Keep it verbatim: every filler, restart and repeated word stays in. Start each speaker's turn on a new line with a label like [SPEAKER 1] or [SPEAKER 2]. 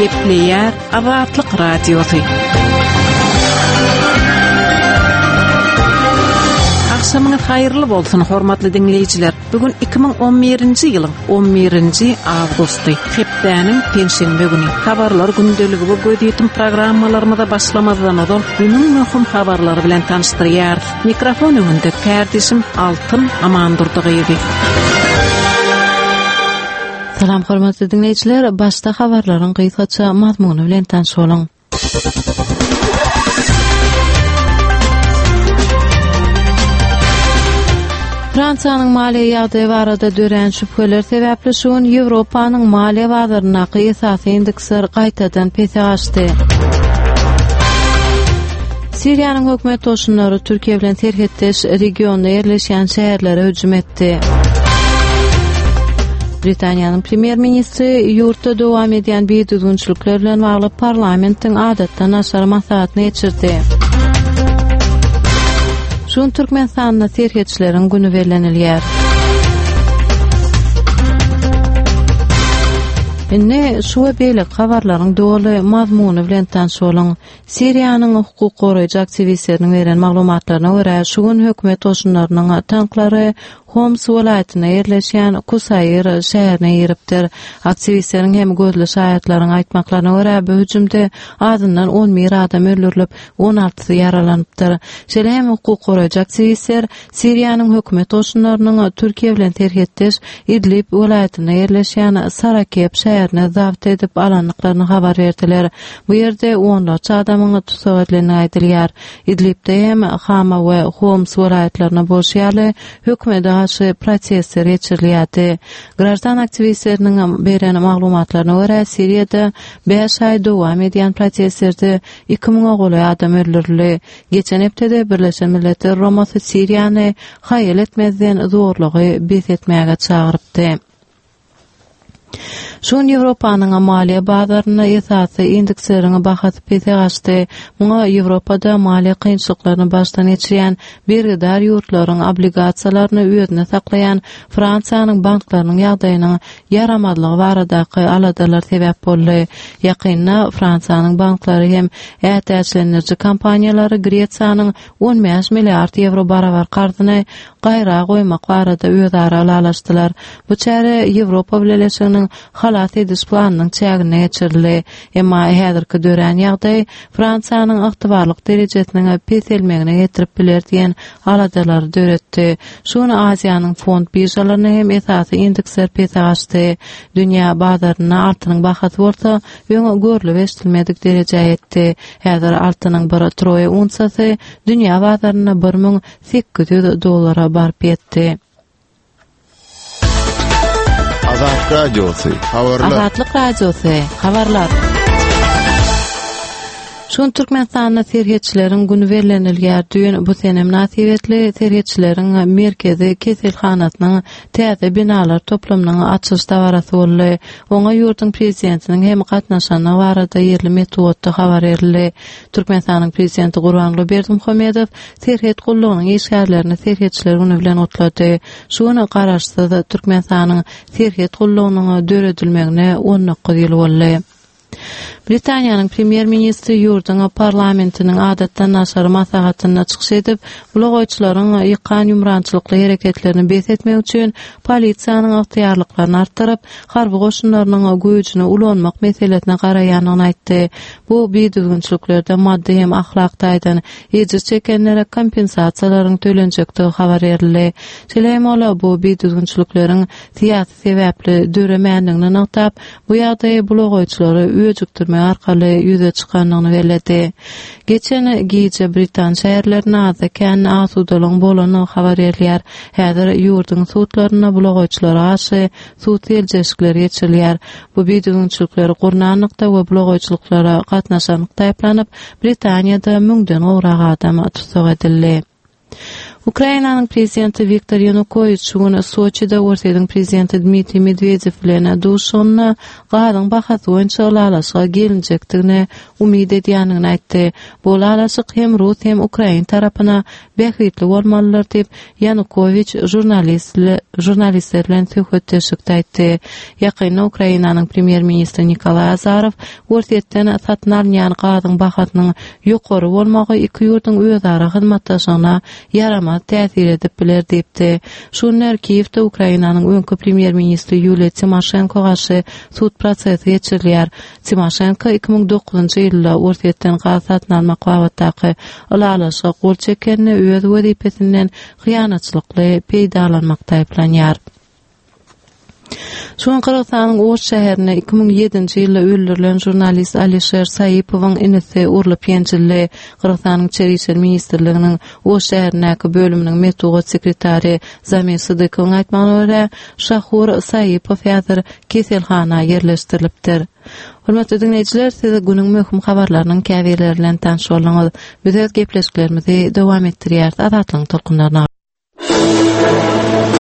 [SPEAKER 1] Gepleyer Azatlyk Radiosu. Akşamınız hayırlı bolsun hormatly dinleyijiler. Bugün iki bin on birinji ýylyň on birinji awgusty, hepdeniň penşenbe güni. Habarlar gündeligi we gödýetim programmalarymyza başlamadan odan günüň möhüm habarlary bilen tanıştyrýar. Mikrofon öňünde kardeşim Altyn Amandurdygy. Salam hormatly dinleyijiler, başda habarlaryň gysgaça mazmuny bilen tanışalyň. Fransanyň maliýe ýagdaýy barada dören şüpheler sebäpli şuň Ýewropanyň maliýe bazaryna esasy indeksler gaýtadan pese açdy. Siriýanyň hökümet toşunlary Türkiýe bilen serhetdeş regionda ýerleşýän şäherlere hüjüm etdi. Britaniýanyň premier ministri ýurtda dowam edýän beýdüzgünçilikler bilen bagly parlamentiň adatdan aşary maslahatyny geçirdi. Şun Türkmenistanyna serhetçileriň güni bellenilýär. Indi şu we beýle habarlaryň doly mazmuny bilen tanışalyň. Siriýanyň hukuk goraýjy aktivistleriniň beren maglumatlaryna görä, şu gün hökümet toşunlarynyň tanklary Homs welaýatyna ýerleşýän Kusayr şäherine ýeripdir. Aktivistleriň hem gözli şahyatlaryň aýtmaklaryna görä, bu hüjümde azyndan on bir adam öldürilip, on alty ýaralanypdyr. Şeýle hem hukuk goraýjy aktivistler Siriýanyň hökümet toşunlarynyň Türkiýe bilen terhetdeş Idlib welaýatyna ýerleşýän Sarakep şäherine zapt edip alanlyklaryny habar berdiler. Bu ýerde onlarça adamyň tutsak edileni aýdylýar. Idlibde hem Hama we Homs welaýatlaryna bolşýarly hökümet aşy prosesler geçirilýärdi. Grajdan aktivistleriniň beren maglumatlaryna görä, Siriýada beş aý dowam edýän proseslerde iki miňe goly adam öldürildi. Geçen hepde Birleşen Milletler Romasy Siriýany haýal etmezden zorlugy besetmäge çagyrypdy. Şun Ýewropanyň maliýe bazaryna esasy indeksleriň bahasy pese açdy. Muňa Ýewropada maliýe kynçylyklaryny başdan geçirýän bergedar ýurtlaryň obligasiýalaryny özüne saklaýan Fransiýanyň banklarynyň ýagdaýynyň yaramadlygy baradaky aladalar sebäp boldy. Ýakynda Fransiýanyň banklary hem ätäçlendirji kompaniýalary Gretsiýanyň on beş milliard euro barabar garzyny gaýra goýmak barada özara alaşdylar. Bu çäre Ýewropa bileşiginiň halat ediş planynyň çägine geçirildi. Emma häzirki dören ýagdaý Fransiýanyň ygtybarlyk derejesiniň peselmegine getirip biler diýen aladalar döretdi. Şonu Aziýanyň fond birjalaryna hem esasy indeksler pese açdy. Dünýä bazaryna altynyň bahasy bolsa, öňe görülip eşdilmedik derejä etdi. Häzir altynyň bir troýa unsasy dünýä bazaryna bir miň sekiz ýüz dollara barp etdi.
[SPEAKER 2] Azatlyk Radiosu, habarlar.
[SPEAKER 1] Azatlyk Radiosu, habarlar. Şun Türkmenistanyna serhetçileriň güni bellenilýär. Düýün bu sene münasibetli serhetçileriň merkezi keselhanasynyň täze binalar toplamynyň açyş dawarasy boldy. Oňa ýurtyň prezidentiniň hem gatnaşanyna barada ýerli metodda habar berildi. Türkmenistanyň prezidenti Gurbanguly Berdimuhammedow serhet gullugynyň işgärlerini serhetçiler güni bilen otlady. Şunu garaşdy Türkmenistanyň serhet gullugynyň döredilmegine on dokuz ýyl boldy. Britaniýanyň premier ministri ýurtyň parlamentiniň adatdan aşary maslahatyna çykyş edip, blogoýçylaryň ýykan ýumrançylykly hereketlerini besetmek üçin polisiýanyň ygtyýarlyklaryny artdyryp, harby goşunlarynyň güýjüne ulanmak meselesine garaýanyny aýtdy. Bu beýdüzgünçiliklerde maddi hem ahlak taýdan ejir çekenlere kompensasiýalaryň tölenjektigi habar berildi. Şeýle ola bu beýdüzgünçilikleriň siýasy sebäpli döremändигini noktab, bu ýagdaý blogoýçylary öjükdirme arkaly ýüze çykanlygyny bellädi. Geçen giýje Britan şäherlerine azken asudalyň bolany habar berýär. Häzir ýurtyň sutlaryna blogoýçylara aşy sut eljeşikleri geçirilýär. Bu beýdüzgünçilikleri gurnanlykda we blogoýçylyklara gatnaşanlykda aýplanyp, Britaniýada müňden gowrak adam tutsak edildi. Ukrainanyň prezidenti Viktor Yanukovych şuny Soçida Ortaýyň prezidenti Dmitri Medvedew bilen duşuny gadyň bahat boýunça alaşyga gelinjekdigine umyd edýänini aýtdy. Bu alaşyk hem Rus hem Ukraina tarapyna bähitli bolmalydyr diýip Yanukovych jurnalistler jurnalistler bilen söhbetdeşikde aýtdy. Ýakynda Ukrainanyň premier ministri Nikolay Azarow Ortaýydan satnalýan gadyň bahatynyň ýokary bolmagy iki ýurduň özara hyzmatdaşygyna yarama täsir edip biler diýipdi. Şunlar Kiýewde Ukrainanyň öňkü premier ministri Yulia Tymoshenko garşy sud prosesi geçirilýär. Tymoshenko iki ming dokuzunçy ýylda Ortaýydan gaz satnalmak wagtyndaky alaşyga gol çekenini öz wezipesinden hyýanatçylykly peýdalanmakda aýplanýar. Şoň Kırgızstanyň Oş şäherine iki ming ýedinçi ýylda öldürilen jurnalist Alisher Saýypowyň inisi urulyp ýençildi. Kırgızstanyň Içeri işler ministrliginiň Oş şäherindäki bölüminiň medeniýet sekretary Zamir Sıdykowyň aýtmagyna görä, Şahur Saýypow häzir keselhana ýerleşdirilipdir. Hormatly dinleýijiler, size günüň möhüm habarlarynyň käbirleri bilen tanış bolňyz. Biz öz gepleşiklerimizi dowam etdirýär. Azatlyň tolkunlaryna